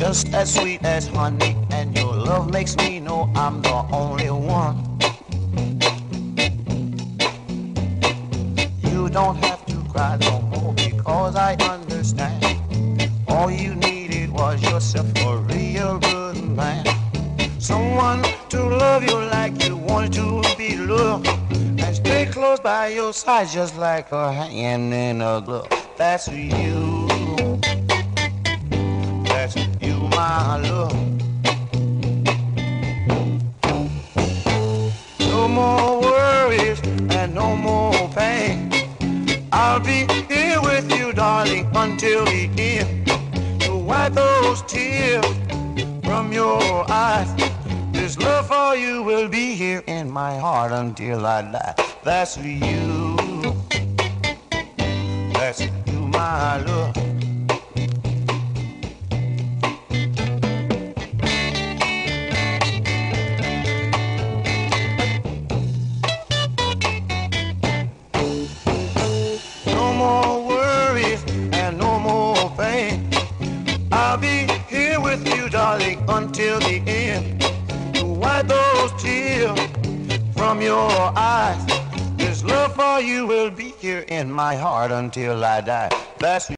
just as sweet as honey, and your love makes me know I'm the only one. You don't have to cry no more, because I understand. All you needed was yourself a real good man. Someone to love you like you wanted to be loved, and stay close by your side just like a hand in a glove. That's you. That's you, my love. No more worries and no more pain. I'll be here with you, darling, until the end, to wipe those tears from your eyes. This love for you will be here in my heart until I die. That's you. That's you, my love. No more worries and no more pain. I'll be here with you, darling, until the end, to wipe those tears from your eyes. This love for you will be here in my heart until I die. That's